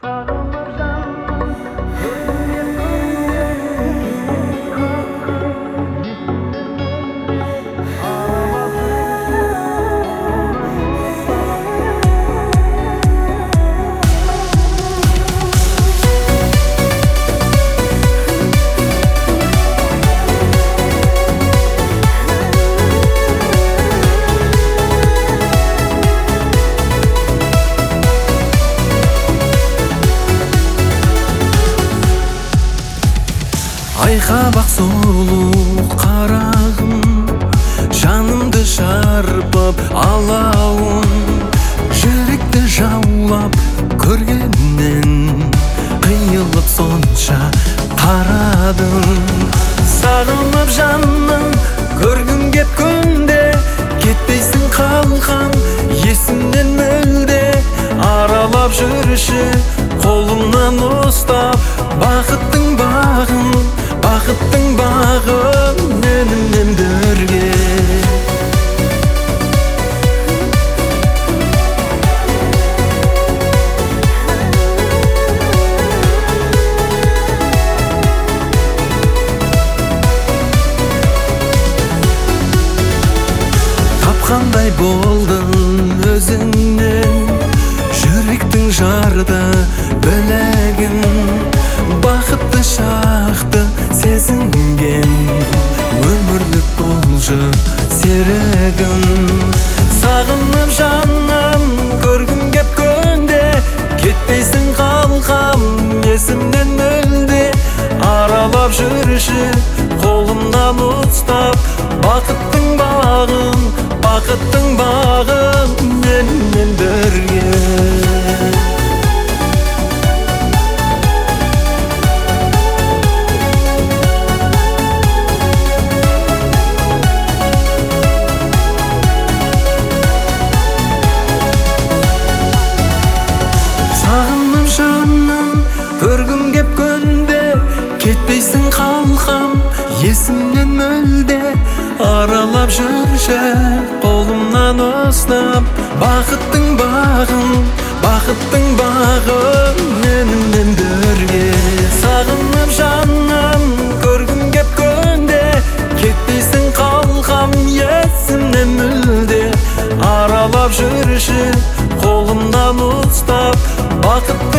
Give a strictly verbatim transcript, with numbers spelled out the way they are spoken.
Айқабақ сұлу қарағым, жанымды шарпып алауын, жүректі жаулап көргеннен қиылып сонша қарадым. Сағынып жаным, көргім кеп күнде, кетпейсің қалқам есімнен мүлде. Аралап жүрші қолымнан ұстап, бақыттың бағын, бақыттың бағын менімен бірге. Тапқандай болдың өзіңнен, жүректің жарды білегін, бақытты шақты сезінген, өмірлік болжы серігім. Сағынып жаным, көргім кеп күнде, кетпейсің қалқам есімнен мүлде. Аралап жүрші қолымнан ұстап, бақыттың бағын, бақыттың бағын менімен бірге. Сағынып жаным, көргім кеп күнде, кетпейсің қалқам есімнен мүлде. Аралап жүрші қолымнан ұстап, бақыттың бағын, бақыттың бағын менімен бірге. Сағынып жаным, көргім кеп күнде, кетпейсің қалқам есімнен мүлде. Аралап жүрші қолымнан ұстап, бақыттың